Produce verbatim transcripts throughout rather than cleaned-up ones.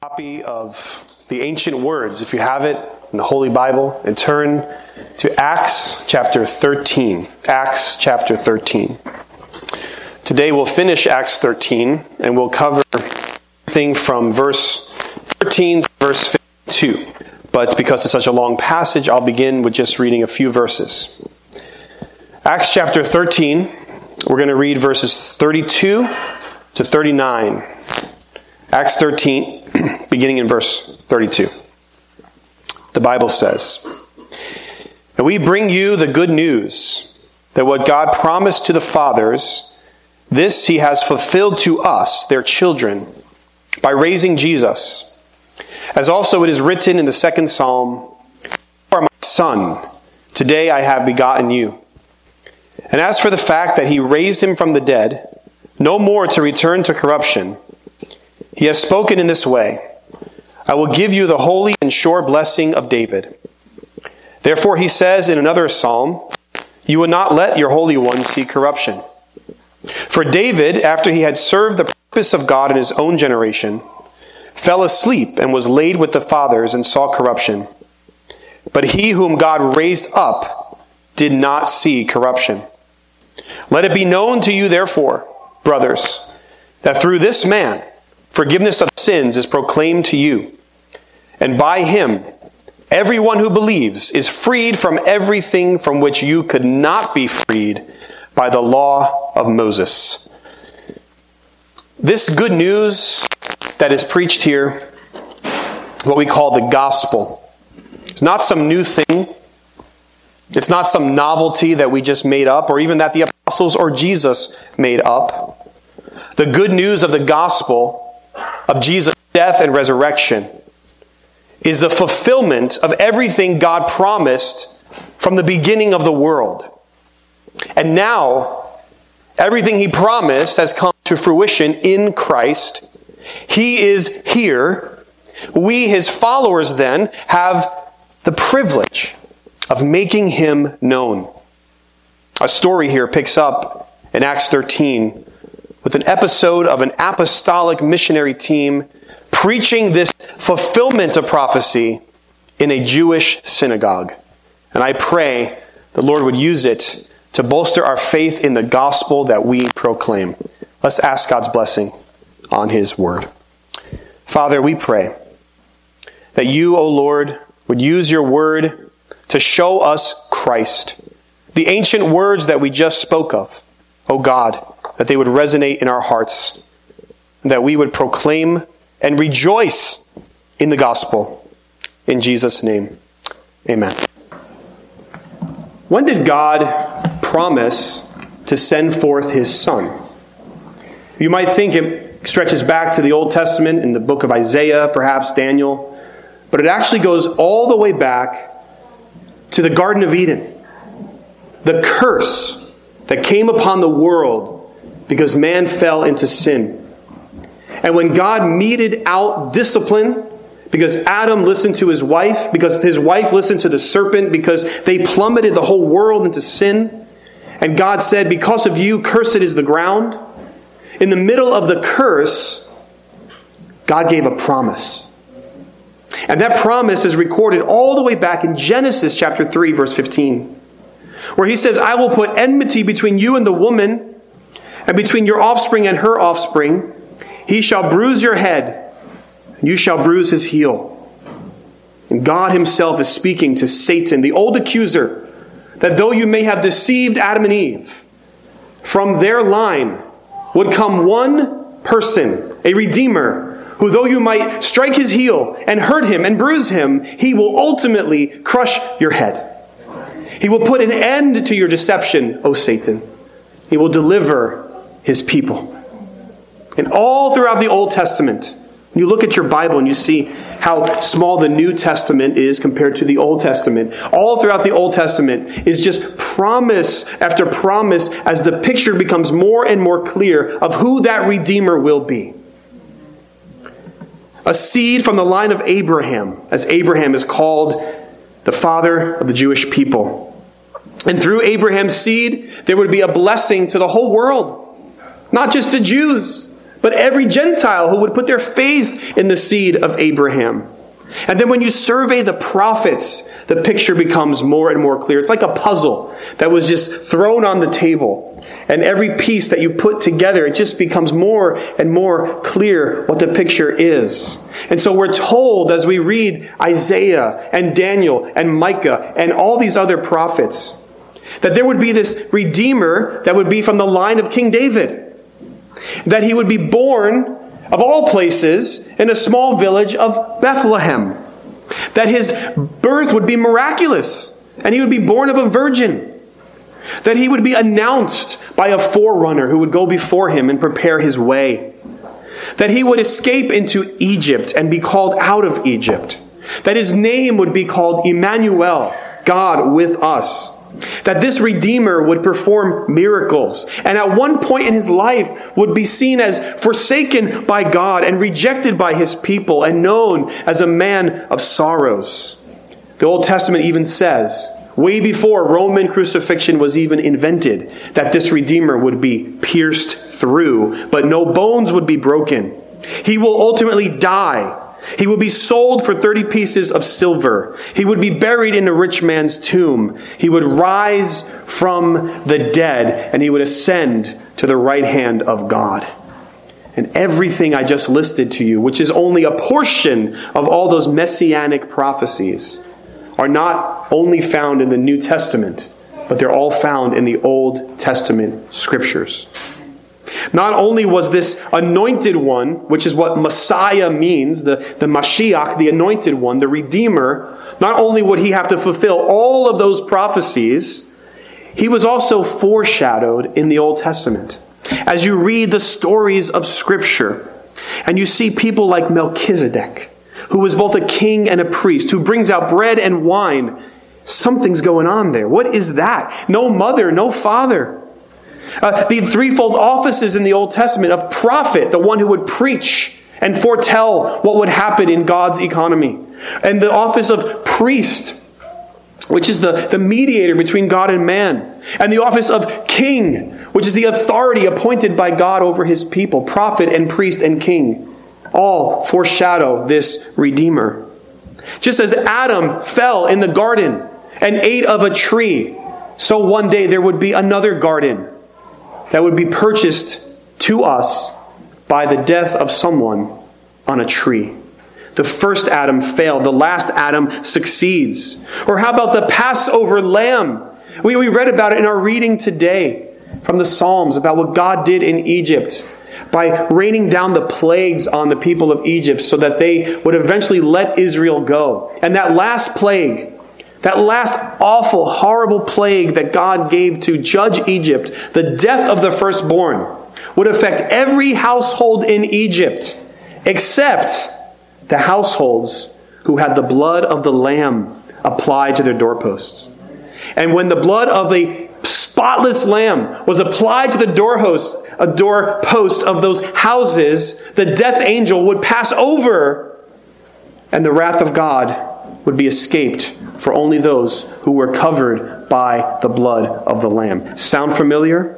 Copy of the ancient words, if you have it in the Holy Bible, and turn to Acts chapter thirteen. Acts chapter thirteen. Today we'll finish Acts thirteen, and we'll cover everything from verse thirteen to verse fifty-two. But because it's such a long passage, I'll begin with just reading a few verses. Acts chapter thirteen, we're going to read verses thirty-two to thirty-nine. Acts thirteen, beginning in verse thirty-two. The Bible says, "And we bring you the good news, that what God promised to the fathers, this he has fulfilled to us, their children, by raising Jesus. As also it is written in the second psalm, You are my son, today I have begotten you. And as for the fact that he raised him from the dead, no more to return to corruption, he has spoken in this way, I will give you the holy and sure blessing of David. Therefore he says in another psalm, You will not let your Holy One see corruption. For David, after he had served the purpose of God in his own generation, fell asleep and was laid with the fathers and saw corruption. But he whom God raised up did not see corruption. Let it be known to you, therefore, brothers, that through this man forgiveness of sins is proclaimed to you. And by him, everyone who believes is freed from everything from which you could not be freed by the law of Moses." This good news that is preached here, what we call the gospel, it's not some new thing. It's not some novelty that we just made up, or even that the apostles or Jesus made up. The good news of the gospel of Jesus' death and resurrection is the fulfillment of everything God promised from the beginning of the world. And now, everything he promised has come to fruition in Christ. He is here. We, his followers, then, have the privilege of making him known. A story here picks up in Acts thirteen with an episode of an apostolic missionary team preaching this fulfillment of prophecy in a Jewish synagogue. And I pray the Lord would use it to bolster our faith in the gospel that we proclaim. Let's ask God's blessing on his word. Father, we pray that you, O Lord, would use your word to show us Christ. The ancient words that we just spoke of, O God, that they would resonate in our hearts, and that we would proclaim and rejoice in the gospel. In Jesus' name, amen. When did God promise to send forth his Son? You might think it stretches back to the Old Testament in the book of Isaiah, perhaps Daniel, but it actually goes all the way back to the Garden of Eden. The curse that came upon the world because man fell into sin. And when God meted out discipline, because Adam listened to his wife, because his wife listened to the serpent, because they plummeted the whole world into sin, and God said, because of you, cursed is the ground. In the middle of the curse, God gave a promise. And that promise is recorded all the way back in Genesis chapter three, verse fifteen, where he says, I will put enmity between you and the woman, and between your offspring and her offspring. He shall bruise your head, and you shall bruise his heel. And God himself is speaking to Satan, the old accuser, that though you may have deceived Adam and Eve, from their line would come one person, a redeemer, who though you might strike his heel and hurt him and bruise him, he will ultimately crush your head. He will put an end to your deception, O Satan. He will deliver his people. And all throughout the Old Testament, when you look at your Bible and you see how small the New Testament is compared to the Old Testament, all throughout the Old Testament is just promise after promise as the picture becomes more and more clear of who that Redeemer will be. A seed from the line of Abraham, as Abraham is called the father of the Jewish people. And through Abraham's seed, there would be a blessing to the whole world. Not just to Jews, but every Gentile who would put their faith in the seed of Abraham. And then when you survey the prophets, the picture becomes more and more clear. It's like a puzzle that was just thrown on the table. And every piece that you put together, it just becomes more and more clear what the picture is. And so we're told as we read Isaiah and Daniel and Micah and all these other prophets, that there would be this Redeemer that would be from the line of King David. That he would be born, of all places, in a small village of Bethlehem. That his birth would be miraculous, and he would be born of a virgin. That he would be announced by a forerunner who would go before him and prepare his way. That he would escape into Egypt and be called out of Egypt. That his name would be called Emmanuel, God with us. That this Redeemer would perform miracles, and at one point in his life would be seen as forsaken by God and rejected by his people and known as a man of sorrows. The Old Testament even says, way before Roman crucifixion was even invented, that this Redeemer would be pierced through, but no bones would be broken. He will ultimately die. He would be sold for thirty pieces of silver. He would be buried in a rich man's tomb. He would rise from the dead, and he would ascend to the right hand of God. And everything I just listed to you, which is only a portion of all those messianic prophecies, are not only found in the New Testament, but they're all found in the Old Testament scriptures. Not only was this anointed one, which is what Messiah means, the, the Mashiach, the anointed one, the Redeemer, not only would he have to fulfill all of those prophecies, he was also foreshadowed in the Old Testament. As you read the stories of Scripture, and you see people like Melchizedek, who was both a king and a priest, who brings out bread and wine, something's going on there. What is that? No mother, no father. Uh, the threefold offices in the Old Testament of prophet, the one who would preach and foretell what would happen in God's economy. And the office of priest, which is the, the mediator between God and man. And the office of king, which is the authority appointed by God over his people. Prophet and priest and king. All foreshadow this Redeemer. Just as Adam fell in the garden and ate of a tree, so one day there would be another garden that would be purchased to us by the death of someone on a tree. The first Adam failed. The last Adam succeeds. Or how about the Passover lamb? We, we read about it in our reading today from the Psalms about what God did in Egypt by raining down the plagues on the people of Egypt so that they would eventually let Israel go. And that last plague, that last awful, horrible plague that God gave to judge Egypt, the death of the firstborn, would affect every household in Egypt except the households who had the blood of the lamb applied to their doorposts. And when the blood of the spotless lamb was applied to the doorpost, a doorpost of those houses, the death angel would pass over, and the wrath of God would be escaped for only those who were covered by the blood of the Lamb. Sound familiar?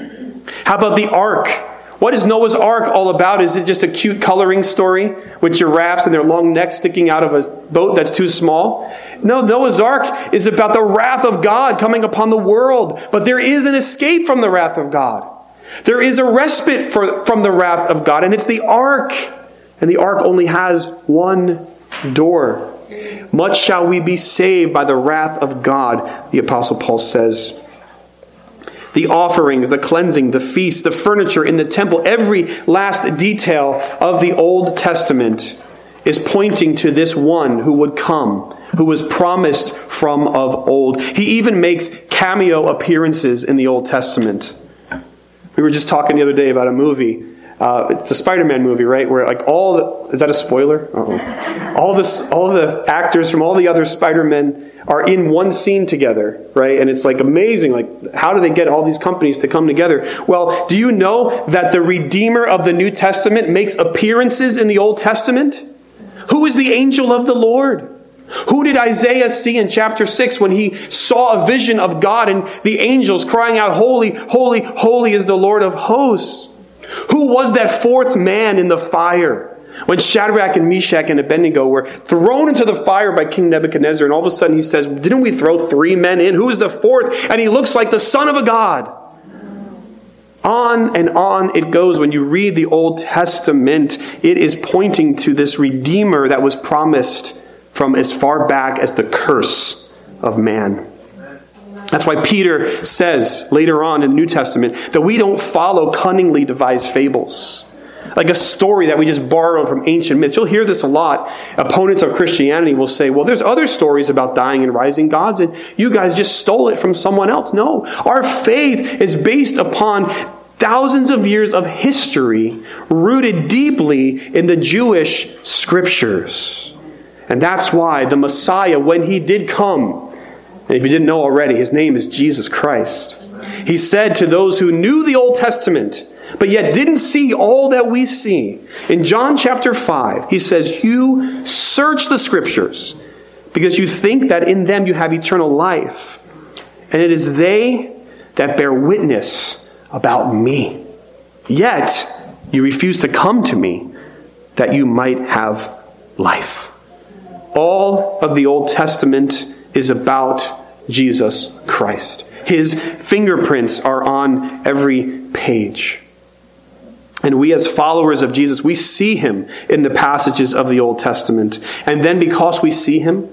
How about the ark? What is Noah's Ark all about? Is it just a cute coloring story with giraffes and their long necks sticking out of a boat that's too small? No, Noah's Ark is about the wrath of God coming upon the world. But there is an escape from the wrath of God. There is a respite for, from the wrath of God, and it's the ark. And the ark only has one door. Much shall we be saved by the wrath of God, the Apostle Paul says. The offerings, the cleansing, the feast, the furniture in the temple, every last detail of the Old Testament is pointing to this one who would come, who was promised from of old. He even makes cameo appearances in the Old Testament. We were just talking the other day about a movie. Uh, it's a Spider-Man movie, right? Where like all the, is that a spoiler? Uh-oh. All this, all the actors from all the other Spider-Men are in one scene together, right? And it's like amazing. Like, how do they get all these companies to come together? Well, do you know that the Redeemer of the New Testament makes appearances in the Old Testament? Who is the angel of the Lord? Who did Isaiah see in chapter six when he saw a vision of God and the angels crying out, "Holy, holy, holy is the Lord of hosts"? Who was that fourth man in the fire when Shadrach and Meshach and Abednego were thrown into the fire by King Nebuchadnezzar? And all of a sudden he says, didn't we throw three men in? Who is the fourth? And he looks like the son of a god. On and on it goes. When you read the Old Testament, it is pointing to this Redeemer that was promised from as far back as the curse of man. That's why Peter says later on in the New Testament that we don't follow cunningly devised fables, like a story that we just borrowed from ancient myths. You'll hear this a lot. Opponents of Christianity will say, well, there's other stories about dying and rising gods, and you guys just stole it from someone else. No, our faith is based upon thousands of years of history rooted deeply in the Jewish scriptures. And that's why the Messiah, when he did come, and if you didn't know already, his name is Jesus Christ. He said to those who knew the Old Testament, but yet didn't see all that we see. In John chapter five, he says, you search the scriptures because you think that in them you have eternal life. And it is they that bear witness about me. Yet you refuse to come to me that you might have life. All of the Old Testament is about Jesus Christ. His fingerprints are on every page. And we as followers of Jesus, we see him in the passages of the Old Testament. And then because we see him,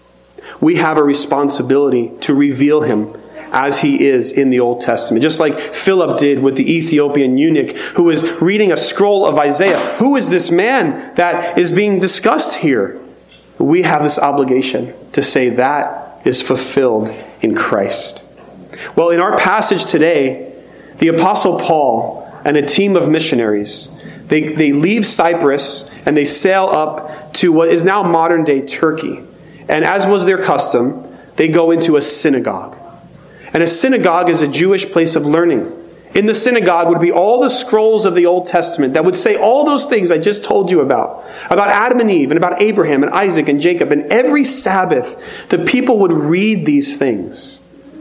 we have a responsibility to reveal him as he is in the Old Testament. Just like Philip did with the Ethiopian eunuch who was reading a scroll of Isaiah. Who is this man that is being discussed here? We have this obligation to say that is fulfilled in Christ. Well, in our passage today, the Apostle Paul and a team of missionaries, they, they leave Cyprus and they sail up to what is now modern-day Turkey. And as was their custom, they go into a synagogue. And a synagogue is a Jewish place of learning. In the synagogue would be all the scrolls of the Old Testament that would say all those things I just told you about. About Adam and Eve, and about Abraham and Isaac and Jacob. And every Sabbath, the people would read these things.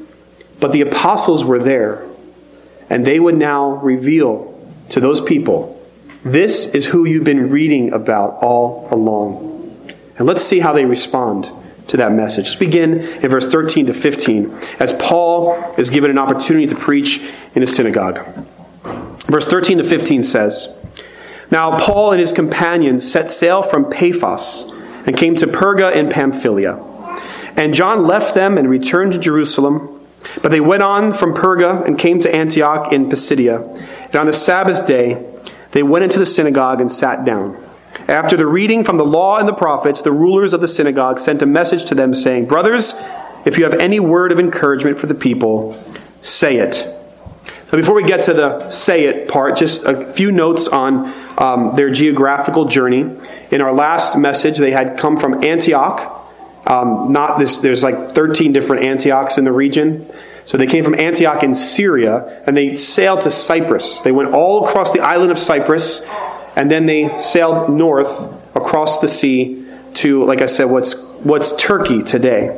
But the apostles were there. And they would now reveal to those people, this is who you've been reading about all along. And let's see how they respond to that message. Let's begin in verse thirteen to fifteen, as Paul is given an opportunity to preach in a synagogue. Verse thirteen to fifteen says, Now Paul and his companions set sail from Paphos and came to Perga in Pamphylia. And John left them and returned to Jerusalem. But they went on from Perga and came to Antioch in Pisidia. And on the Sabbath day, they went into the synagogue and sat down. After the reading from the law and the prophets, the rulers of the synagogue sent a message to them saying, Brothers, if you have any word of encouragement for the people, say it. So before we get to the say it part, just a few notes on um, their geographical journey. In our last message, they had come from Antioch. Um, not this. There's like thirteen different Antiochs in the region. So they came from Antioch in Syria, and they sailed to Cyprus. They went all across the island of Cyprus, and then they sailed north across the sea to, like I said, what's what's Turkey today.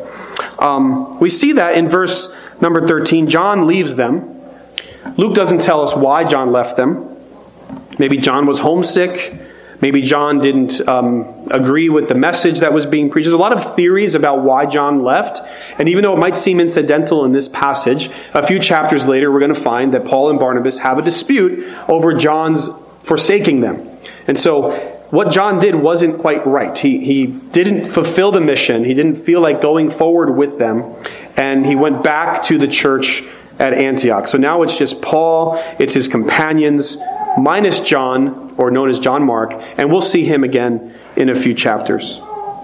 Um, we see that in verse number thirteen. John leaves them. Luke doesn't tell us why John left them. Maybe John was homesick. Maybe John didn't um, agree with the message that was being preached. There's a lot of theories about why John left. And even though it might seem incidental in this passage, a few chapters later we're going to find that Paul and Barnabas have a dispute over John's forsaking them. And so what John did wasn't quite right. He, he didn't fulfill the mission. He didn't feel like going forward with them. And he went back to the church at Antioch. So now it's just Paul, it's his companions, minus John, or known as John Mark, and we'll see him again in a few chapters.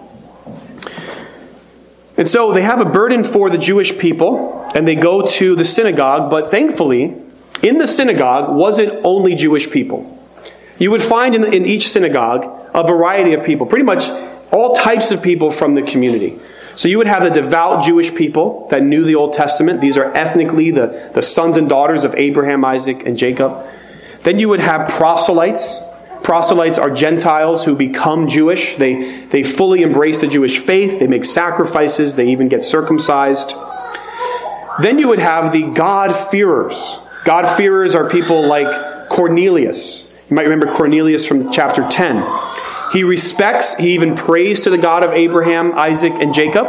And so they have a burden for the Jewish people, and they go to the synagogue, but thankfully, in the synagogue wasn't only Jewish people. You would find in, the, in each synagogue a variety of people, pretty much all types of people from the community. So you would have the devout Jewish people that knew the Old Testament. These are ethnically the, the sons and daughters of Abraham, Isaac, and Jacob. Then you would have proselytes. Proselytes are Gentiles who become Jewish. They, they fully embrace the Jewish faith. They make sacrifices. They even get circumcised. Then you would have the God-fearers. God-fearers are people like Cornelius. You might remember Cornelius from chapter ten. He respects, he even prays to the God of Abraham, Isaac, and Jacob,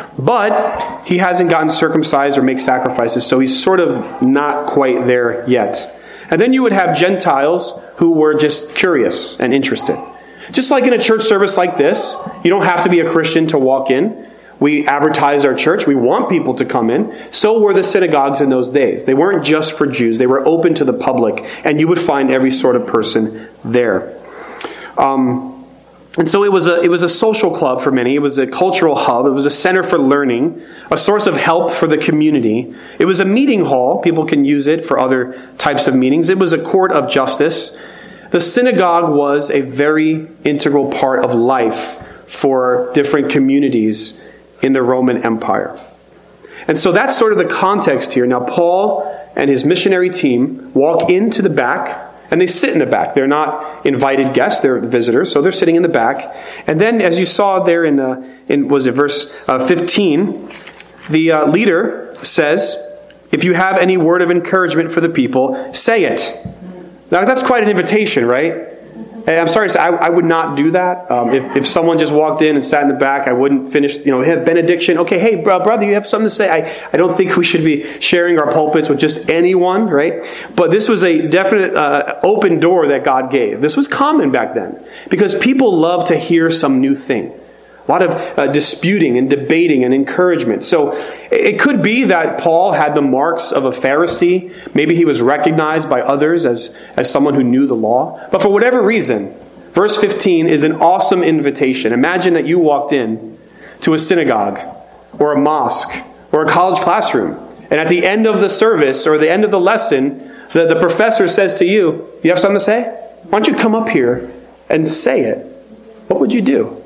but he hasn't gotten circumcised or make sacrifices, so he's sort of not quite there yet. And then you would have Gentiles who were just curious and interested. Just like in a church service like this, you don't have to be a Christian to walk in. We advertise our church. We want people to come in. So were the synagogues in those days. They weren't just for Jews. They were open to the public, and you would find every sort of person there. Um... And so it was a it was a social club for many. It was a cultural hub. It was a center for learning, a source of help for the community. It was a meeting hall. People can use it for other types of meetings. It was a court of justice. The synagogue was a very integral part of life for different communities in the Roman Empire. And so that's sort of the context here. Now, Paul and his missionary team walk into the back, and they sit in the back. They're not invited guests, they're visitors, so they're sitting in the back. And then, as you saw there in, uh, in was it verse uh, fifteen, the uh, leader says, if you have any word of encouragement for the people, say it. Now, that's quite an invitation, right? And I'm sorry to say, I, I would not do that. Um, if, if someone just walked in and sat in the back, I wouldn't finish, you know, have benediction. Okay, hey, bro, brother, you have something to say? I, I don't think we should be sharing our pulpits with just anyone, right? But this was a definite uh, open door that God gave. This was common back then because people love to hear some new thing. A lot of uh, disputing and debating and encouragement. So it could be that Paul had the marks of a Pharisee. Maybe he was recognized by others as, as someone who knew the law. But for whatever reason, verse fifteen is an awesome invitation. Imagine that you walked in to a synagogue or a mosque or a college classroom. And at the end of the service or the end of the lesson, the, the professor says to you, you have something to say? Why don't you come up here and say it? What would you do?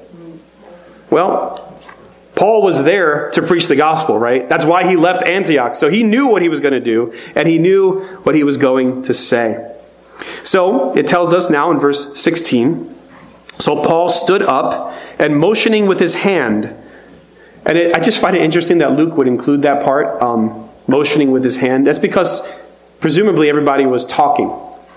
Well, Paul was there to preach the gospel, right? That's why he left Antioch. So he knew what he was going to do, and he knew what he was going to say. So it tells us now in verse sixteen, so Paul stood up and motioning with his hand, and it, I just find it interesting that Luke would include that part, um, motioning with his hand. That's because presumably everybody was talking.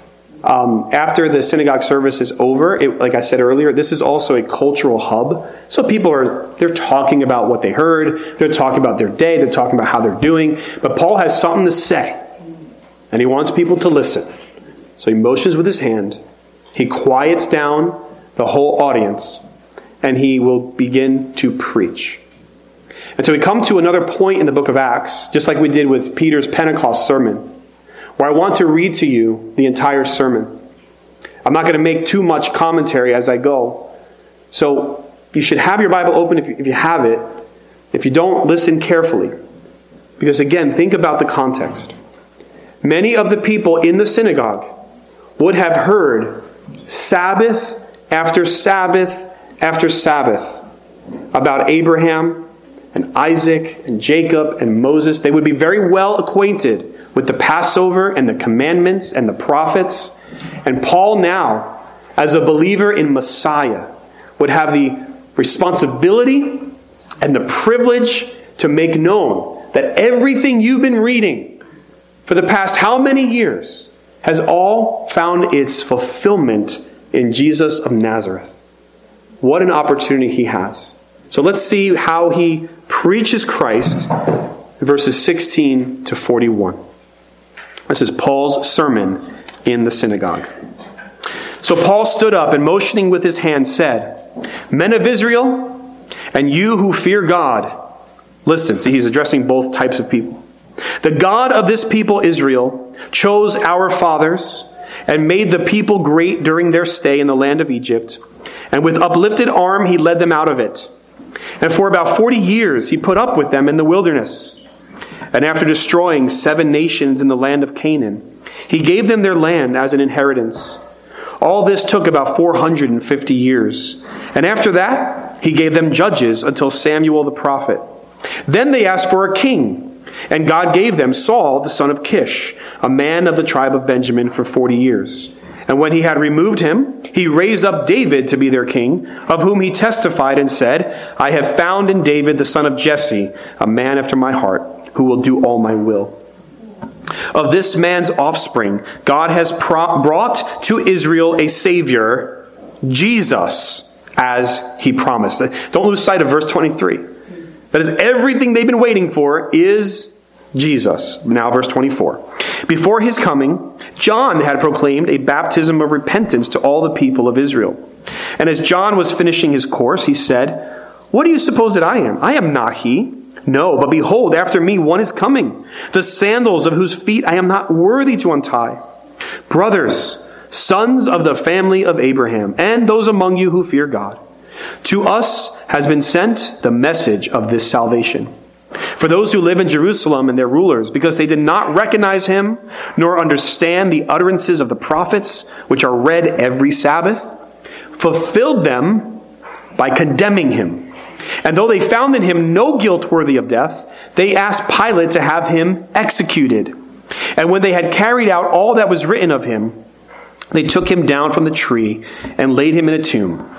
Um, after the synagogue service is over, it, like I said earlier, this is also a cultural hub. So people are, they're talking about what they heard. They're talking about their day. They're talking about how they're doing. But Paul has something to say. And he wants people to listen. So he motions with his hand. He quiets down the whole audience. And he will begin to preach. And so we come to another point in the book of Acts, just like we did with Peter's Pentecost sermon, where I want to read to you the entire sermon. I'm not going to make too much commentary as I go. So you should have your Bible open if you, if you have it. If you don't, listen carefully. Because again, think about the context. Many of the people in the synagogue would have heard Sabbath after Sabbath after Sabbath about Abraham and Isaac and Jacob and Moses. They would be very well acquainted with the Passover and the commandments and the prophets. And Paul now, as a believer in Messiah, would have the responsibility and the privilege to make known that everything you've been reading for the past how many years has all found its fulfillment in Jesus of Nazareth. What an opportunity he has. So let's see how he preaches Christ in verses sixteen to forty-one. This is Paul's sermon in the synagogue. So Paul stood up and motioning with his hand said, Men of Israel, and you who fear God, listen. See, he's addressing both types of people. The God of this people, Israel, chose our fathers and made the people great during their stay in the land of Egypt. And with uplifted arm, he led them out of it. And for about forty years, he put up with them in the wilderness. And after destroying seven nations in the land of Canaan, he gave them their land as an inheritance. All this took about four hundred fifty years. And after that, he gave them judges until Samuel the prophet. Then they asked for a king, and God gave them Saul the son of Kish, a man of the tribe of Benjamin, for forty years. And when he had removed him, he raised up David to be their king, of whom he testified and said, I have found in David the son of Jesse, a man after my heart, who will do all my will. of this man's offspring, God has pro- brought to Israel a Savior, Jesus, as he promised. Don't lose sight of verse twenty-three. That is, everything they've been waiting for is Jesus. Now verse twenty-four. Before his coming, John had proclaimed a baptism of repentance to all the people of Israel. And as John was finishing his course, he said, "What do you suppose that I am? I am not he. No, but behold, after me one is coming, the sandals of whose feet I am not worthy to untie. Brothers, sons of the family of Abraham, and those among you who fear God, to us has been sent the message of this salvation. For those who live in Jerusalem and their rulers, because they did not recognize him, nor understand the utterances of the prophets, which are read every Sabbath, fulfilled them by condemning him. And though they found in him no guilt worthy of death, they asked Pilate to have him executed. And when they had carried out all that was written of him, they took him down from the tree and laid him in a tomb.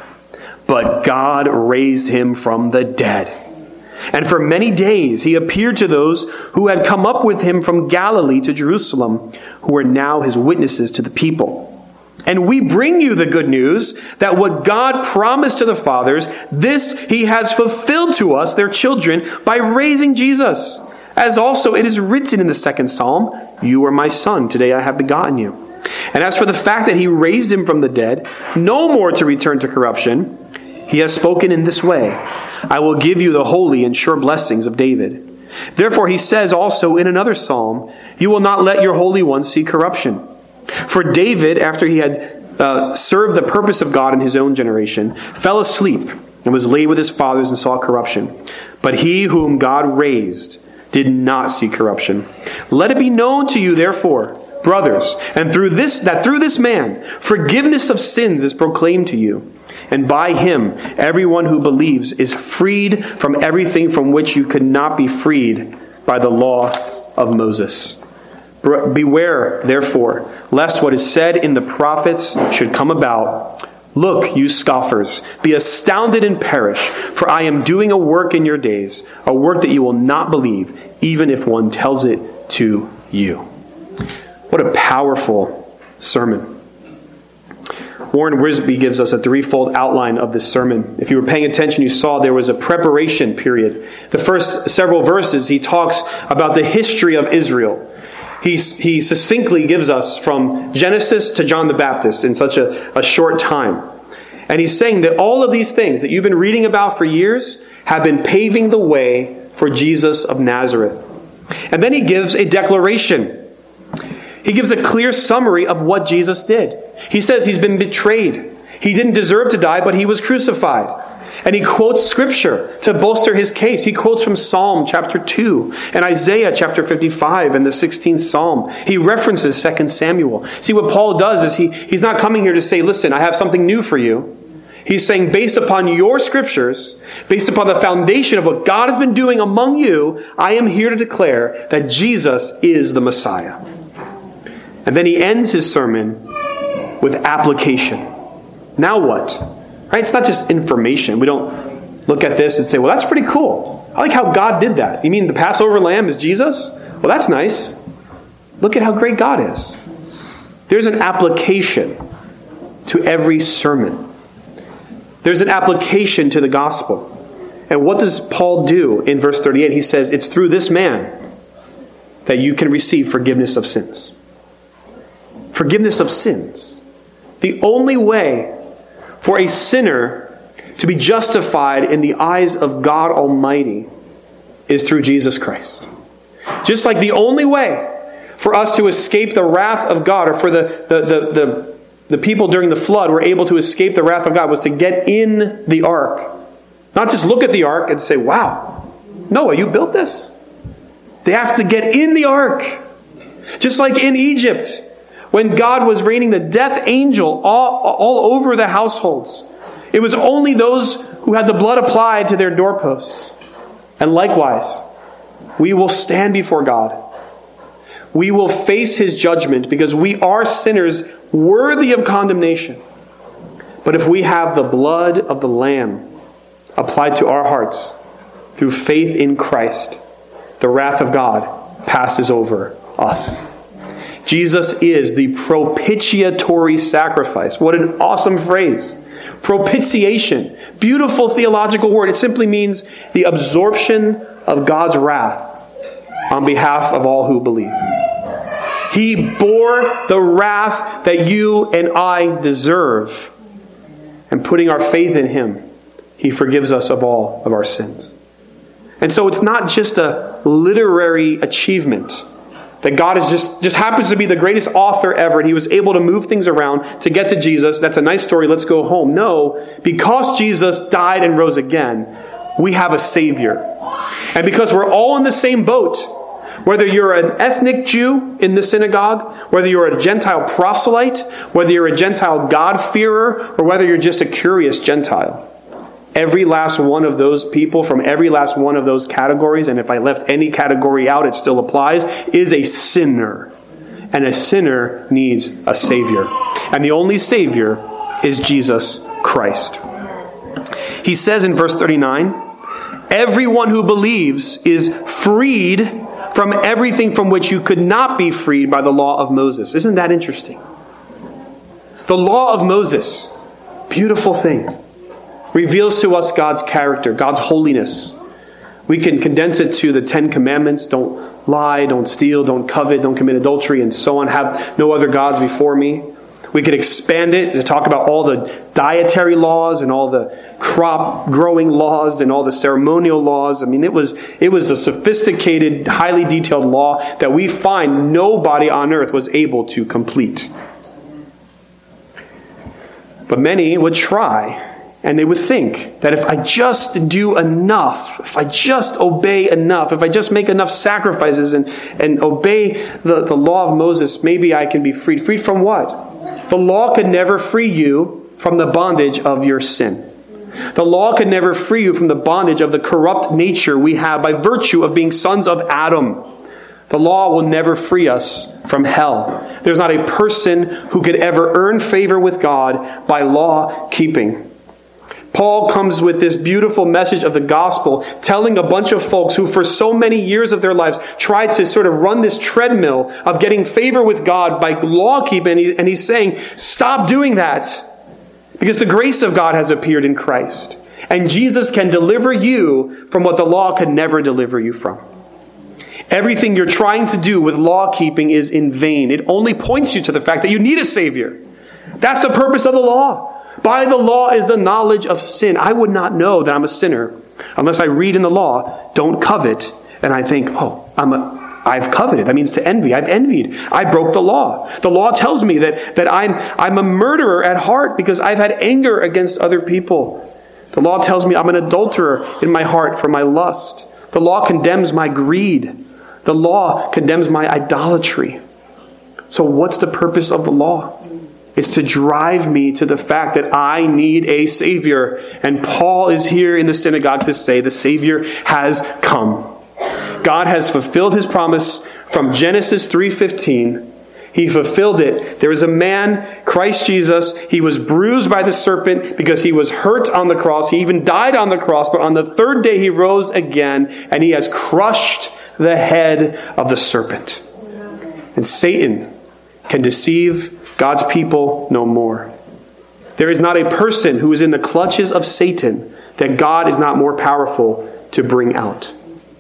But God raised him from the dead. And for many days he appeared to those who had come up with him from Galilee to Jerusalem, who are now his witnesses to the people. And we bring you the good news that what God promised to the fathers, this he has fulfilled to us, their children, by raising Jesus. As also it is written in the second psalm, 'You are my son, today I have begotten you.' And as for the fact that he raised him from the dead, no more to return to corruption, he has spoken in this way, 'I will give you the holy and sure blessings of David.' Therefore he says also in another psalm, 'You will not let your Holy One see corruption.' For David, after he had uh, served the purpose of God in his own generation, fell asleep and was laid with his fathers and saw corruption. But he whom God raised did not see corruption. Let it be known to you, therefore, brothers, and through this that through this man forgiveness of sins is proclaimed to you. And by him everyone who believes is freed from everything from which you could not be freed by the law of Moses. Beware, therefore, lest what is said in the prophets should come about. Look, you scoffers, be astounded and perish, for I am doing a work in your days, a work that you will not believe, even if one tells it to you." What a powerful sermon. Warren Wiersbe gives us a threefold outline of this sermon. If you were paying attention, you saw there was a preparation period. The first several verses, he talks about the history of Israel. He, he succinctly gives us from Genesis to John the Baptist in such a, a short time. And he's saying that all of these things that you've been reading about for years have been paving the way for Jesus of Nazareth. And then he gives a declaration. He gives a clear summary of what Jesus did. He says he's been betrayed. He didn't deserve to die, but he was crucified. And he quotes scripture to bolster his case. He quotes from Psalm chapter two and Isaiah chapter fifty-five and the sixteenth Psalm. He references Second Samuel. See, what Paul does is he, he's not coming here to say, listen, I have something new for you. He's saying, based upon your scriptures, based upon the foundation of what God has been doing among you, I am here to declare that Jesus is the Messiah. And then he ends his sermon with application. Now what? Right? It's not just information. We don't look at this and say, well, that's pretty cool. I like how God did that. You mean the Passover lamb is Jesus? Well, that's nice. Look at how great God is. There's an application to every sermon. There's an application to the gospel. And what does Paul do in verse thirty-eight? He says, it's through this man that you can receive forgiveness of sins. Forgiveness of sins. The only way for a sinner to be justified in the eyes of God Almighty is through Jesus Christ. Just like the only way for us to escape the wrath of God, or for the, the, the, the, the people during the flood were able to escape the wrath of God, was to get in the ark. Not just look at the ark and say, wow, Noah, you built this? They have to get in the ark. Just like in Egypt, when God was raining the death angel all, all over the households. It was only those who had the blood applied to their doorposts. And likewise, we will stand before God. We will face his judgment because we are sinners worthy of condemnation. But if we have the blood of the Lamb applied to our hearts through faith in Christ, the wrath of God passes over us. Jesus is the propitiatory sacrifice. What an awesome phrase. Propitiation. Beautiful theological word. It simply means the absorption of God's wrath on behalf of all who believe. He bore the wrath that you and I deserve. And putting our faith in Him, He forgives us of all of our sins. And so it's not just a literary achievement that God is just, just happens to be the greatest author ever, and He was able to move things around to get to Jesus. That's a nice story. Let's go home. No, because Jesus died and rose again, we have a Savior. And because we're all in the same boat, whether you're an ethnic Jew in the synagogue, whether you're a Gentile proselyte, whether you're a Gentile God-fearer, or whether you're just a curious Gentile, every last one of those people from every last one of those categories, and if I left any category out, it still applies, is a sinner. And a sinner needs a Savior. And the only Savior is Jesus Christ. He says in verse thirty-nine, everyone who believes is freed from everything from which you could not be freed by the law of Moses. Isn't that interesting? The law of Moses, beautiful thing, reveals to us God's character, God's holiness. We can condense it to the Ten Commandments. Don't lie, don't steal, don't covet, don't commit adultery, and so on. Have no other gods before me. We could expand it to talk about all the dietary laws and all the crop growing laws and all the ceremonial laws. I mean, it was it was a sophisticated, highly detailed law that we find nobody on earth was able to complete. But many would try. And they would think that if I just do enough, if I just obey enough, if I just make enough sacrifices and, and obey the, the law of Moses, maybe I can be freed. Freed from what? The law could never free you from the bondage of your sin. The law could never free you from the bondage of the corrupt nature we have by virtue of being sons of Adam. The law will never free us from hell. There's not a person who could ever earn favor with God by law keeping. Paul comes with this beautiful message of the gospel, telling a bunch of folks who for so many years of their lives tried to sort of run this treadmill of getting favor with God by law keeping. And he's saying, stop doing that, because the grace of God has appeared in Christ. And Jesus can deliver you from what the law could never deliver you from. Everything you're trying to do with law keeping is in vain. It only points you to the fact that you need a Savior. That's the purpose of the law. By the law is the knowledge of sin. I would not know that I'm a sinner unless I read in the law, don't covet, and I think, oh, I'm a, I've coveted. That means to envy. I've envied. I broke the law. The law tells me that, that I'm, I'm a murderer at heart because I've had anger against other people. The law tells me I'm an adulterer in my heart for my lust. The law condemns my greed. The law condemns my idolatry. So what's the purpose of the law? It's to drive me to the fact that I need a Savior. And Paul is here in the synagogue to say the Savior has come. God has fulfilled His promise from Genesis three fifteen. He fulfilled it. There is a man, Christ Jesus. He was bruised by the serpent because he was hurt on the cross. He even died on the cross. But on the third day he rose again, and He has crushed the head of the serpent. And Satan can deceive God's people no more. There is not a person who is in the clutches of Satan that God is not more powerful to bring out.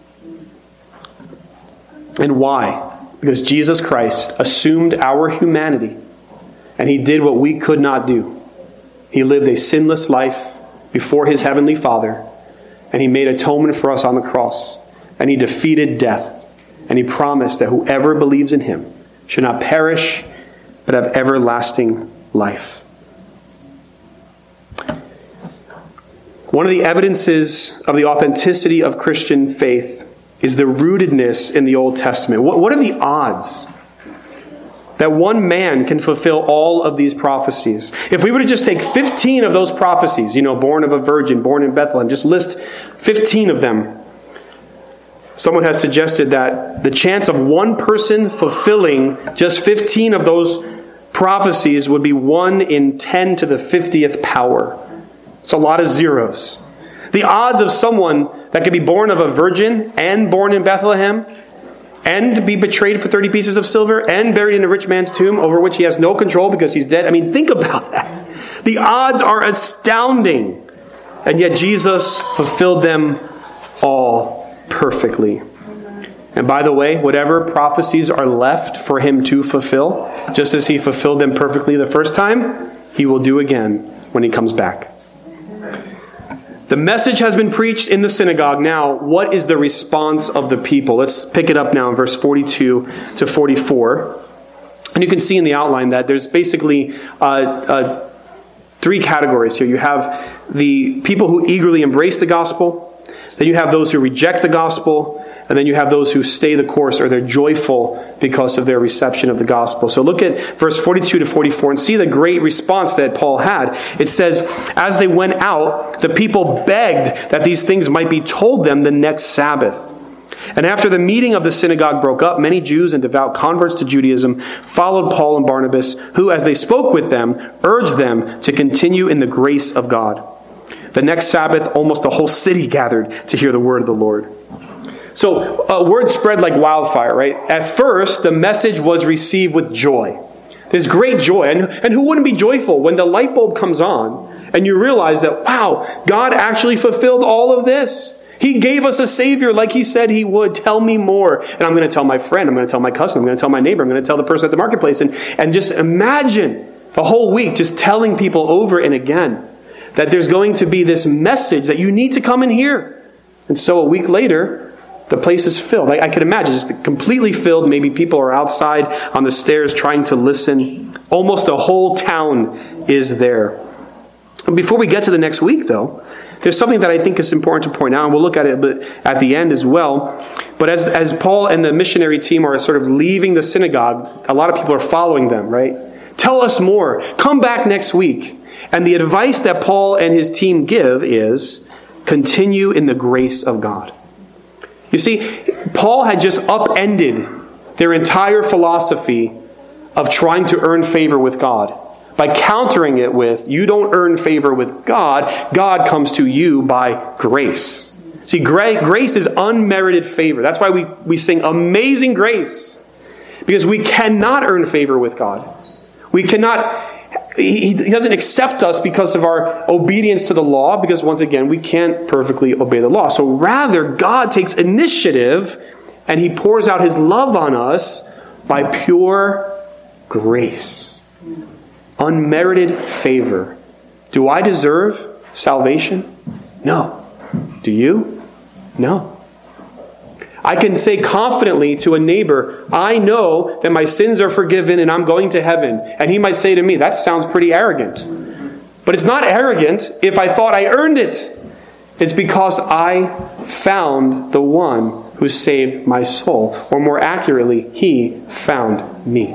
And why? Because Jesus Christ assumed our humanity, and He did what we could not do. He lived a sinless life before His heavenly Father, and He made atonement for us on the cross, and He defeated death, and He promised that whoever believes in Him should not perish but have everlasting life. One of the evidences of the authenticity of Christian faith is the rootedness in the Old Testament. What, what are the odds that one man can fulfill all of these prophecies? If we were to just take fifteen of those prophecies, you know, born of a virgin, born in Bethlehem, just list fifteen of them. Someone has suggested that the chance of one person fulfilling just fifteen of those prophecies would be one in ten to the fiftieth power. It's a lot of zeros. The odds of someone that could be born of a virgin and born in Bethlehem and be betrayed for thirty pieces of silver and buried in a rich man's tomb over which he has no control because he's dead. I mean, think about that. The odds are astounding. And yet Jesus fulfilled them all perfectly. And by the way, whatever prophecies are left for him to fulfill, just as he fulfilled them perfectly the first time, he will do again when he comes back. The message has been preached in the synagogue. Now, what is the response of the people? Let's pick it up now in verse forty-two to forty-four. And you can see in the outline that there's basically uh, uh, three categories here. You have the people who eagerly embrace the gospel. Then you have those who reject the gospel. And then you have those who stay the course, or they're joyful because of their reception of the gospel. So look at verse forty-two to forty-four and see the great response that Paul had. It says, as they went out, the people begged that these things might be told them the next Sabbath. And after the meeting of the synagogue broke up, many Jews and devout converts to Judaism followed Paul and Barnabas, who, as they spoke with them, urged them to continue in the grace of God. The next Sabbath, almost a whole city gathered to hear the word of the Lord. So, uh, word spread like wildfire, right? At first, the message was received with joy. There's great joy. And, and who wouldn't be joyful when the light bulb comes on and you realize that, wow, God actually fulfilled all of this. He gave us a Savior like He said He would. Tell me more. And I'm going to tell my friend. I'm going to tell my cousin. I'm going to tell my neighbor. I'm going to tell the person at the marketplace. And, and just imagine the whole week just telling people over and again that there's going to be this message that you need to come and hear. And so a week later, the place is filled. I, I can imagine just completely filled. Maybe people are outside on the stairs trying to listen. Almost the whole town is there. And before we get to the next week, though, there's something that I think is important to point out, and we'll look at it at the end as well. But as, as Paul and the missionary team are sort of leaving the synagogue, a lot of people are following them, right? Tell us more. Come back next week. And the advice that Paul and his team give is, continue in the grace of God. You see, Paul had just upended their entire philosophy of trying to earn favor with God by countering it with, you don't earn favor with God, God comes to you by grace. See, grace is unmerited favor. That's why we, we sing Amazing Grace, because we cannot earn favor with God. We cannot... He doesn't accept us because of our obedience to the law, because once again, we can't perfectly obey the law. So rather, God takes initiative and He pours out His love on us by pure grace. Unmerited favor. Do I deserve salvation? No. Do you? No. I can say confidently to a neighbor, I know that my sins are forgiven and I'm going to heaven. And he might say to me, that sounds pretty arrogant. But it's not arrogant if I thought I earned it. It's because I found the one who saved my soul. Or more accurately, He found me.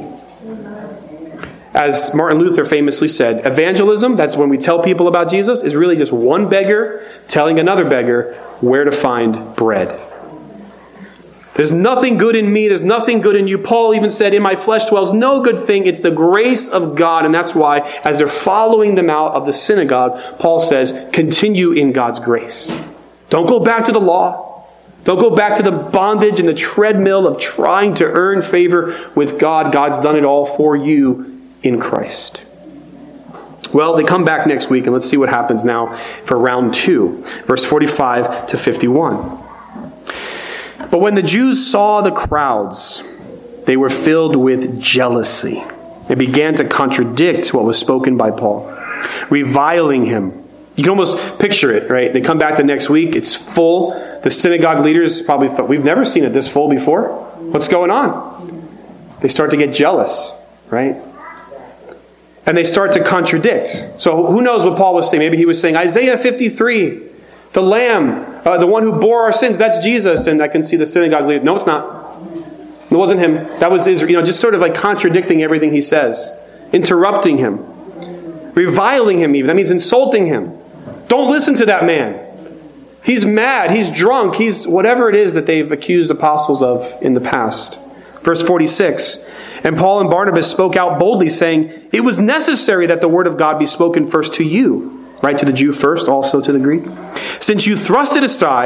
As Martin Luther famously said, evangelism, that's when we tell people about Jesus, is really just one beggar telling another beggar where to find bread. There's nothing good in me. There's nothing good in you. Paul even said, in my flesh dwells no good thing. It's the grace of God. And that's why, as they're following them out of the synagogue, Paul says, continue in God's grace. Don't go back to the law. Don't go back to the bondage and the treadmill of trying to earn favor with God. God's done it all for you in Christ. Well, they come back next week, and let's see what happens now for round two. Verse forty-five to fifty-one. But when the Jews saw the crowds, they were filled with jealousy. They began to contradict what was spoken by Paul, reviling him. You can almost picture it, right? They come back the next week. It's full. The synagogue leaders probably thought, we've never seen it this full before. What's going on? They start to get jealous, right? And they start to contradict. So who knows what Paul was saying? Maybe he was saying, Isaiah fifty-three, the Lamb, uh, the one who bore our sins, that's Jesus. And I can see the synagogue leader. No, it's not. It wasn't him. That was Israel. You know, just sort of like contradicting everything he says, interrupting him, reviling him even. That means insulting him. Don't listen to that man. He's mad. He's drunk. He's whatever it is that they've accused apostles of in the past. Verse forty-six. And Paul and Barnabas spoke out boldly, saying, it was necessary that the word of God be spoken first to you. Right, to the Jew first, also to the Greek. Since you thrust it aside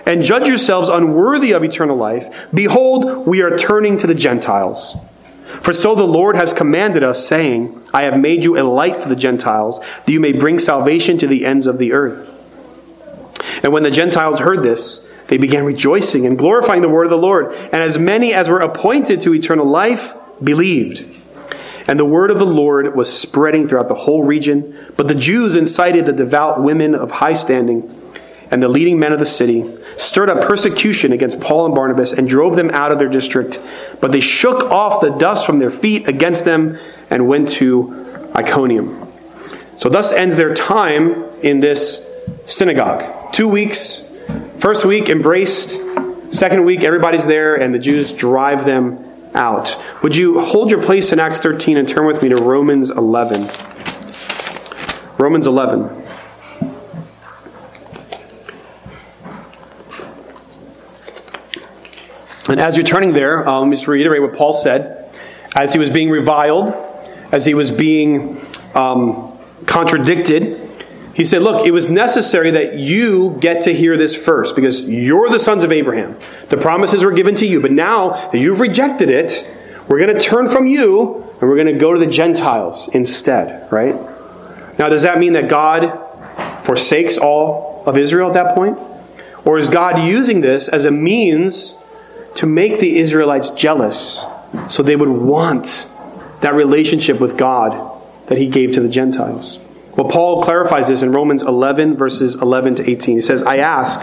and judge yourselves unworthy of eternal life. Behold, we are turning to the Gentiles. For so the Lord has commanded us, saying, I have made you a light for the Gentiles, that you may bring salvation to the ends of the earth. And when the Gentiles heard this, they began rejoicing and glorifying the word of the Lord. And as many as were appointed to eternal life believed. And the word of the Lord was spreading throughout the whole region. But the Jews incited the devout women of high standing and the leading men of the city, stirred up persecution against Paul and Barnabas, and drove them out of their district. But they shook off the dust from their feet against them and went to Iconium. So thus ends their time in this synagogue. Two weeks. First week, embraced. Second week, everybody's there, and the Jews drive them out. Would you hold your place in Acts thirteen and turn with me to Romans eleven? Romans eleven. And as you're turning there, um, let me just reiterate what Paul said. As he was being reviled, as he was being um, contradicted, he said, look, it was necessary that you get to hear this first, because you're the sons of Abraham. The promises were given to you, but now that you've rejected it, we're going to turn from you and we're going to go to the Gentiles instead, right? Now, does that mean that God forsakes all of Israel at that point? Or is God using this as a means to make the Israelites jealous so they would want that relationship with God that he gave to the Gentiles? Well, Paul clarifies this in Romans eleven, verses eleven to eighteen. He says, I ask,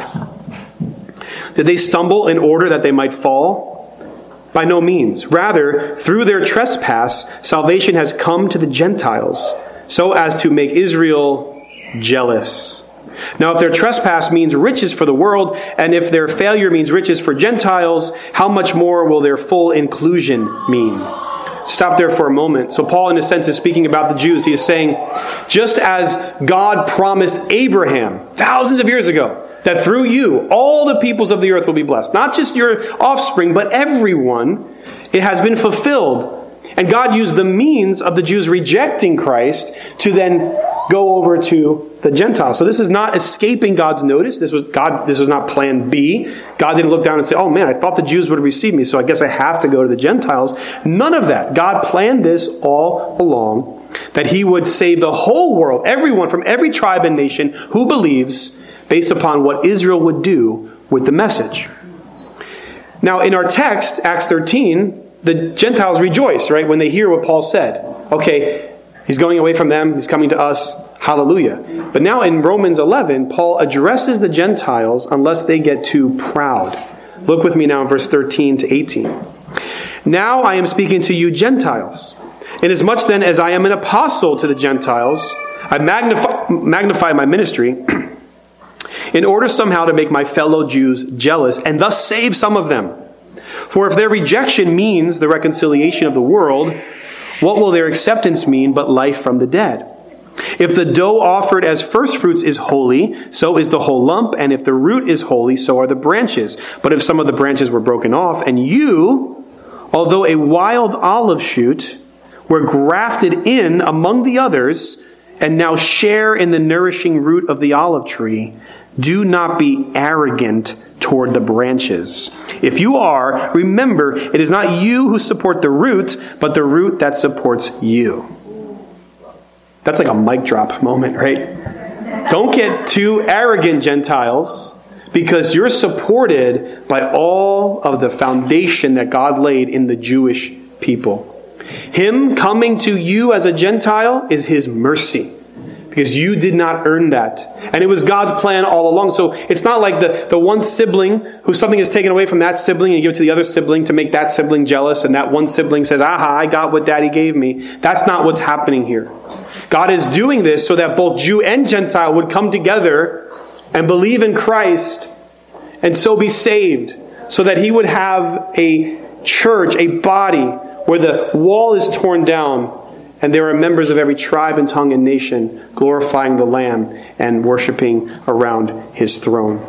did they stumble in order that they might fall? By no means. Rather, through their trespass, salvation has come to the Gentiles, so as to make Israel jealous. Now, if their trespass means riches for the world, and if their failure means riches for Gentiles, how much more will their full inclusion mean? Stop there for a moment. So Paul, in a sense, is speaking about the Jews. He is saying, just as God promised Abraham thousands of years ago, that through you, all the peoples of the earth will be blessed. Not just your offspring, but everyone. It has been fulfilled. And God used the means of the Jews rejecting Christ to then go over to the Gentiles. So this is not escaping God's notice. This was God. This was not plan B. God didn't look down and say, oh man, I thought the Jews would receive me, so I guess I have to go to the Gentiles. None of that. God planned this all along, that he would save the whole world, everyone from every tribe and nation who believes, based upon what Israel would do with the message. Now, in our text, Acts thirteen, the Gentiles rejoice, right, when they hear what Paul said. Okay, he's going away from them, he's coming to us, hallelujah. But now in Romans eleven, Paul addresses the Gentiles unless they get too proud. Look with me now in verse thirteen to eighteen. Now I am speaking to you Gentiles. Inasmuch then as I am an apostle to the Gentiles, I magnify, magnify my ministry in order somehow to make my fellow Jews jealous and thus save some of them. For if their rejection means the reconciliation of the world, what will their acceptance mean but life from the dead? If the dough offered as firstfruits is holy, so is the whole lump, and if the root is holy, so are the branches. But if some of the branches were broken off, and you, although a wild olive shoot, were grafted in among the others, and now share in the nourishing root of the olive tree, do not be arrogant toward the branches. If you are, remember, it is not you who support the root, but the root that supports you. That's like a mic drop moment, right? Don't get too arrogant, Gentiles, because you're supported by all of the foundation that God laid in the Jewish people. Him coming to you as a Gentile is his mercy, because you did not earn that. And it was God's plan all along. So it's not like the, the one sibling who something is taken away from that sibling and you give it to the other sibling to make that sibling jealous, and that one sibling says, aha, I got what daddy gave me. That's not what's happening here. God is doing this so that both Jew and Gentile would come together and believe in Christ and so be saved, so that he would have a church, a body, where the wall is torn down and there are members of every tribe and tongue and nation glorifying the Lamb and worshiping around his throne.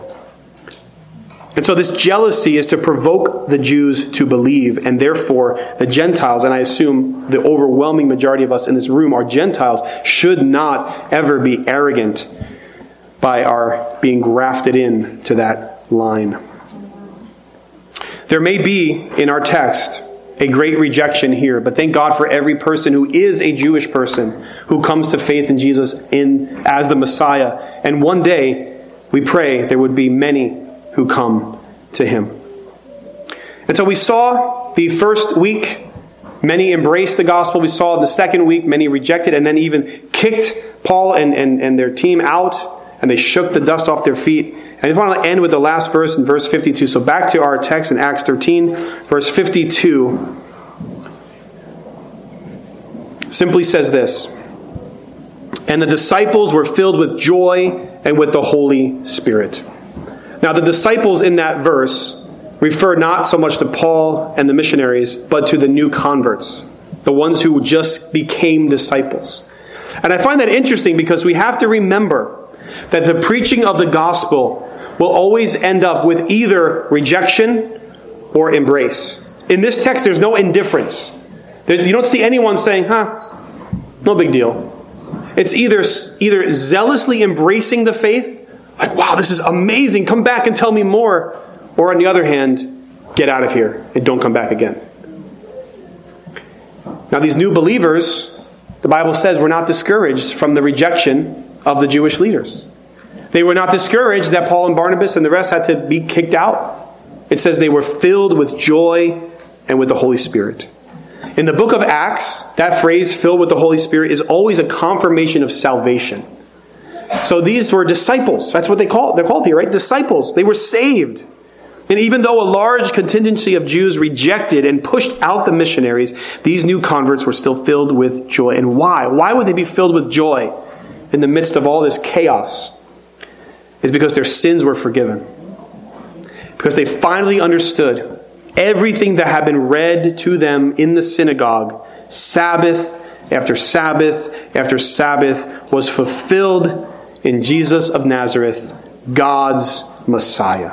And so this jealousy is to provoke the Jews to believe, and therefore the Gentiles, and I assume the overwhelming majority of us in this room are Gentiles, should not ever be arrogant by our being grafted in to that line. There may be, in our text, a great rejection here, but thank God for every person who is a Jewish person who comes to faith in Jesus in as the Messiah. And one day, we pray there would be many who come to him. And so we saw the first week, many embraced the gospel. We saw the second week, many rejected and then even kicked Paul and, and, and their team out, and they shook the dust off their feet. And I just want to end with the last verse in verse fifty-two. So back to our text in Acts thirteen, verse fifty-two. Simply says this: "And the disciples were filled with joy and with the Holy Spirit." Now the disciples in that verse refer not so much to Paul and the missionaries, but to the new converts, the ones who just became disciples. And I find that interesting because we have to remember that the preaching of the gospel will always end up with either rejection or embrace. In this text, there's no indifference. You don't see anyone saying, huh, no big deal. It's either, either zealously embracing the faith, like, wow, this is amazing, come back and tell me more. Or on the other hand, get out of here and don't come back again. Now these new believers, the Bible says, were not discouraged from the rejection of the Jewish leaders. They were not discouraged that Paul and Barnabas and the rest had to be kicked out. It says they were filled with joy and with the Holy Spirit. In the book of Acts, that phrase, filled with the Holy Spirit, is always a confirmation of salvation. So these were disciples. That's what they call, they're called here, right? Disciples. They were saved. And even though a large contingency of Jews rejected and pushed out the missionaries, these new converts were still filled with joy. And why? Why would they be filled with joy in the midst of all this chaos? It's because their sins were forgiven. Because they finally understood everything that had been read to them in the synagogue, Sabbath after Sabbath after Sabbath, was fulfilled in Jesus of Nazareth, God's Messiah.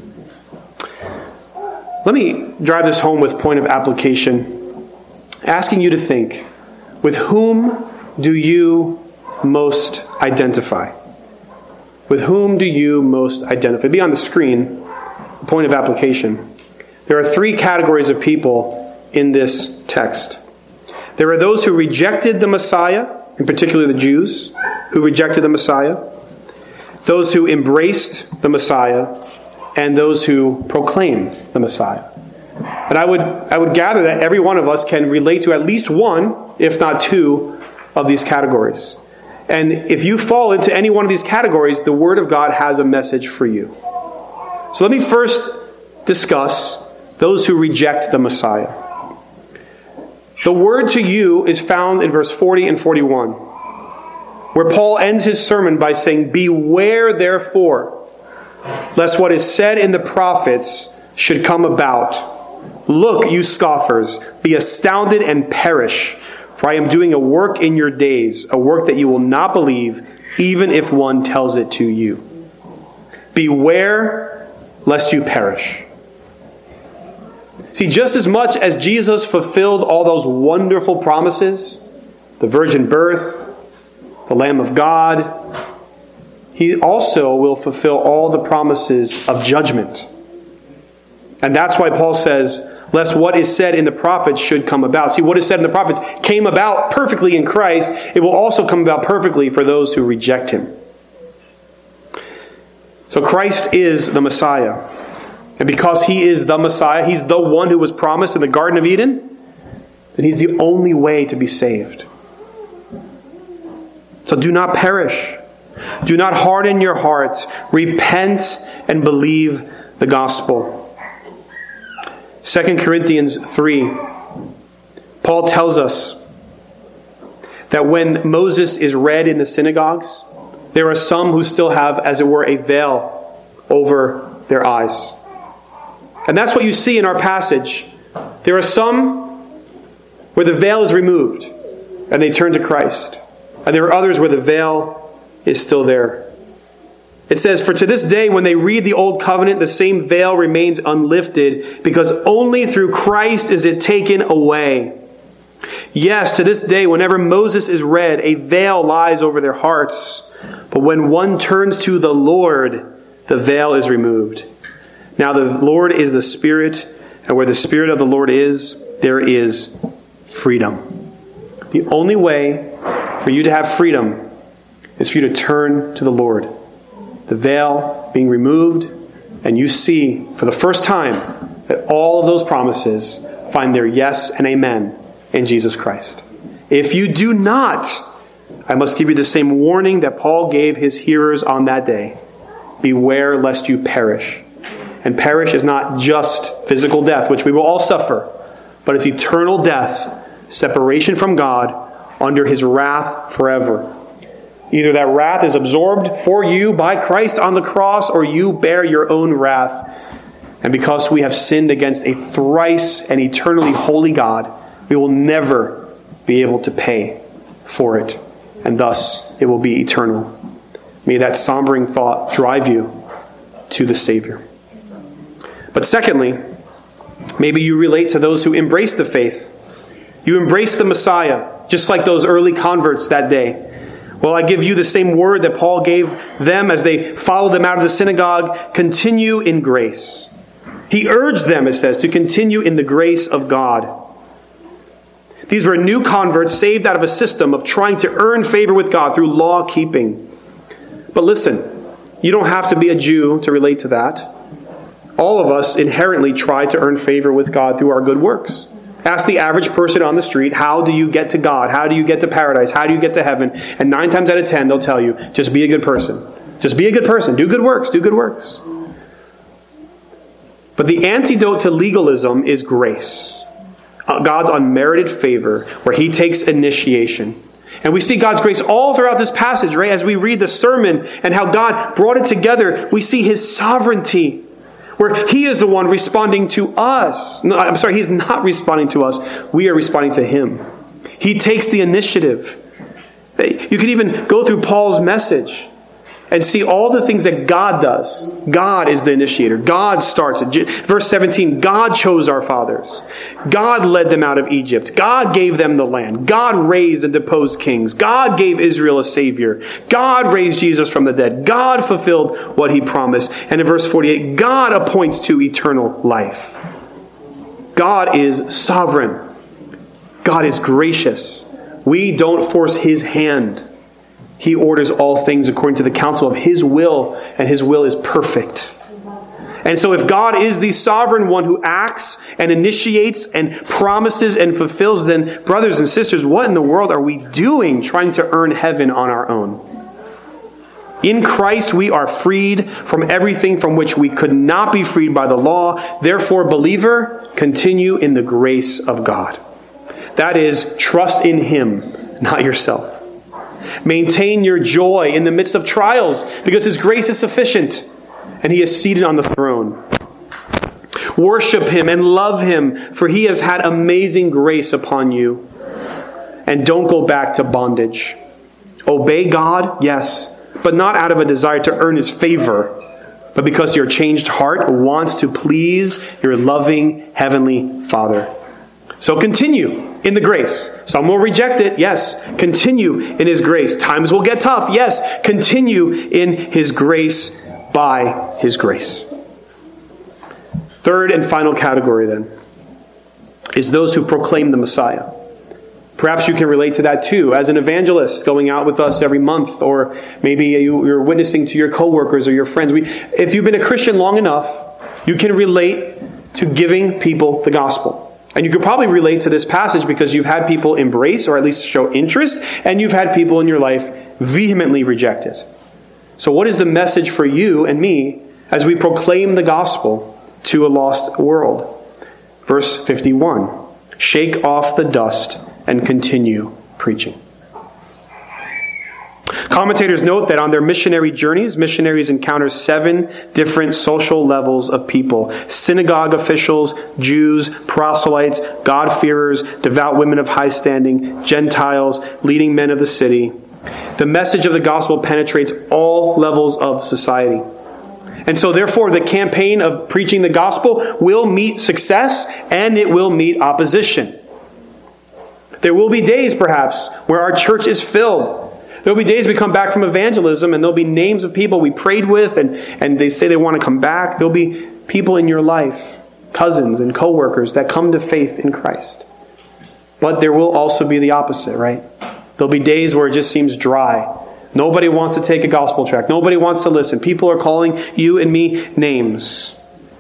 Let me drive this home with point of application, asking you to think, with whom do you most identify? With whom do you most identify? It'll be on the screen, point of application. There are three categories of people in this text. There are those who rejected the Messiah, in particular the Jews, who rejected the Messiah, those who embraced the Messiah, and those who proclaim the Messiah. And I would I would gather that every one of us can relate to at least one, if not two, of these categories. And if you fall into any one of these categories, the Word of God has a message for you. So let me first discuss those who reject the Messiah. The word to you is found in verse forty and forty-one, where Paul ends his sermon by saying, "Beware therefore, lest what is said in the prophets should come about. Look, you scoffers, be astounded and perish, for I am doing a work in your days, a work that you will not believe, even if one tells it to you. Beware lest you perish." See, just as much as Jesus fulfilled all those wonderful promises, the virgin birth, the Lamb of God, He also will fulfill all the promises of judgment. And that's why Paul says, lest what is said in the prophets should come about. See, what is said in the prophets came about perfectly in Christ. It will also come about perfectly for those who reject Him. So Christ is the Messiah. And because He is the Messiah, He's the one who was promised in the Garden of Eden, then He's the only way to be saved. So do not perish. Do not harden your hearts. Repent and believe the gospel. Second Corinthians three, Paul tells us that when Moses is read in the synagogues, there are some who still have, as it were, a veil over their eyes. And that's what you see in our passage. There are some where the veil is removed and they turn to Christ. And there are others where the veil is still there. It says, "For to this day, when they read the Old Covenant, the same veil remains unlifted, because only through Christ is it taken away. Yes, to this day, whenever Moses is read, a veil lies over their hearts. But when one turns to the Lord, the veil is removed. Now the Lord is the Spirit, and where the Spirit of the Lord is, there is freedom. The only way for you to have freedom is for you to turn to the Lord. The veil being removed, and you see for the first time that all of those promises find their yes and amen in Jesus Christ. If you do not, I must give you the same warning that Paul gave his hearers on that day. Beware lest you perish. And perish is not just physical death, which we will all suffer, but it's eternal death, separation from God, under his wrath forever. Either that wrath is absorbed for you by Christ on the cross, or you bear your own wrath. And because we have sinned against a thrice and eternally holy God, we will never be able to pay for it. And thus, it will be eternal. May that sombering thought drive you to the Savior. But secondly, maybe you relate to those who embrace the faith. You embrace the Messiah, just like those early converts that day. Well, I give you the same word that Paul gave them as they followed them out of the synagogue. Continue in grace. He urged them, it says, to continue in the grace of God. These were new converts saved out of a system of trying to earn favor with God through law keeping. But listen, you don't have to be a Jew to relate to that. All of us inherently try to earn favor with God through our good works. Ask the average person on the street, how do you get to God? How do you get to paradise? How do you get to heaven? And nine times out of ten, they'll tell you, just be a good person. Just be a good person. Do good works. Do good works. But the antidote to legalism is grace. God's unmerited favor, where he takes initiation. And we see God's grace all throughout this passage, right? As we read the sermon and how God brought it together, we see his sovereignty, where he is the one responding to us. No, I'm sorry, he's not responding to us. We are responding to him. He takes the initiative. You can even go through Paul's message and see all the things that God does. God is the initiator. God starts it. Verse seventeen, God chose our fathers. God led them out of Egypt. God gave them the land. God raised and deposed kings. God gave Israel a savior. God raised Jesus from the dead. God fulfilled what he promised. And in verse forty-eight, God appoints to eternal life. God is sovereign. God is gracious. We don't force his hand. He orders all things according to the counsel of his will, and his will is perfect. And so if God is the sovereign one who acts and initiates and promises and fulfills, then brothers and sisters, what in the world are we doing trying to earn heaven on our own? In Christ we are freed from everything from which we could not be freed by the law. Therefore, believer, continue in the grace of God. That is, trust in him, not yourself. Maintain your joy in the midst of trials, because his grace is sufficient and he is seated on the throne. Worship him and love him, for he has had amazing grace upon you. And don't go back to bondage. Obey God, yes, but not out of a desire to earn his favor, but because your changed heart wants to please your loving heavenly Father. So continue in the grace. Some will reject it. Yes. Continue in his grace. Times will get tough. Yes. Continue in his grace by his grace. Third and final category then is those who proclaim the Messiah. Perhaps you can relate to that too, as an evangelist going out with us every month, or maybe you're witnessing to your coworkers or your friends. We, if you've been a Christian long enough, you can relate to giving people the gospel. And you could probably relate to this passage because you've had people embrace or at least show interest, and you've had people in your life vehemently reject it. So what is the message for you and me as we proclaim the gospel to a lost world? Verse fifty-one, shake off the dust and continue preaching. Commentators note that on their missionary journeys, missionaries encounter seven different social levels of people. Synagogue officials, Jews, proselytes, God-fearers, devout women of high standing, Gentiles, leading men of the city. The message of the gospel penetrates all levels of society. And so therefore, the campaign of preaching the gospel will meet success and it will meet opposition. There will be days, perhaps, where our church is filled. There'll be days we come back from evangelism and there'll be names of people we prayed with and, and they say they want to come back. There'll be people in your life, cousins and coworkers, that come to faith in Christ. But there will also be the opposite, right? There'll be days where it just seems dry. Nobody wants to take a gospel tract. Nobody wants to listen. People are calling you and me names.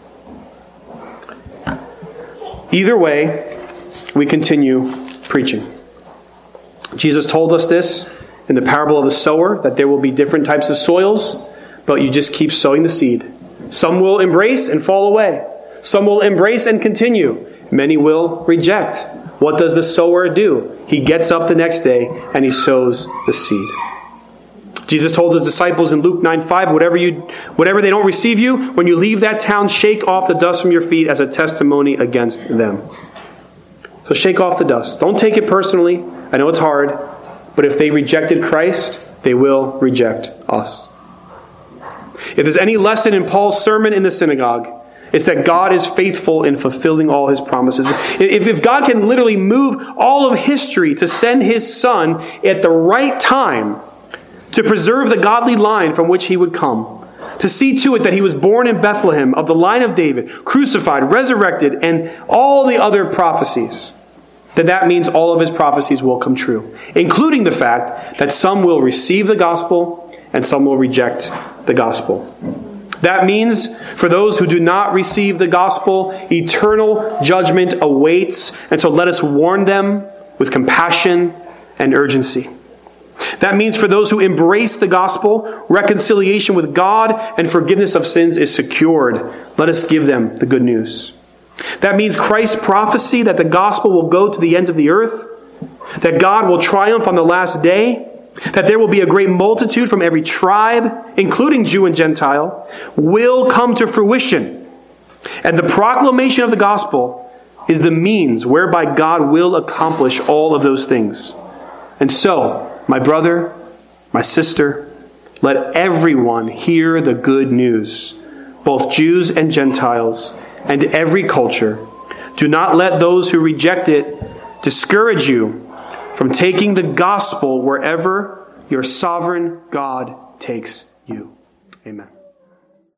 Either way, we continue preaching. Jesus told us this in the parable of the sower, that there will be different types of soils, but you just keep sowing the seed. Some will embrace and fall away. Some will embrace and continue. Many will reject. What does the sower do? He gets up the next day and he sows the seed. Jesus told his disciples in Luke nine five, whatever you, whatever they don't receive you, when you leave that town, shake off the dust from your feet as a testimony against them. So shake off the dust. Don't take it personally. I know it's hard, but if they rejected Christ, they will reject us. If there's any lesson in Paul's sermon in the synagogue, it's that God is faithful in fulfilling all his promises. If, if God can literally move all of history to send his son at the right time to preserve the godly line from which he would come, to see to it that he was born in Bethlehem of the line of David, crucified, resurrected, and all the other prophecies, then that means all of his prophecies will come true, including the fact that some will receive the gospel and some will reject the gospel. That means for those who do not receive the gospel, eternal judgment awaits, and so let us warn them with compassion and urgency. That means for those who embrace the gospel, reconciliation with God and forgiveness of sins is secured. Let us give them the good news. That means Christ's prophecy that the gospel will go to the ends of the earth, that God will triumph on the last day, that there will be a great multitude from every tribe, including Jew and Gentile, will come to fruition. And the proclamation of the gospel is the means whereby God will accomplish all of those things. And so, my brother, my sister, let everyone hear the good news, both Jews and Gentiles, and every culture. Do not let those who reject it discourage you from taking the gospel wherever your sovereign God takes you. Amen.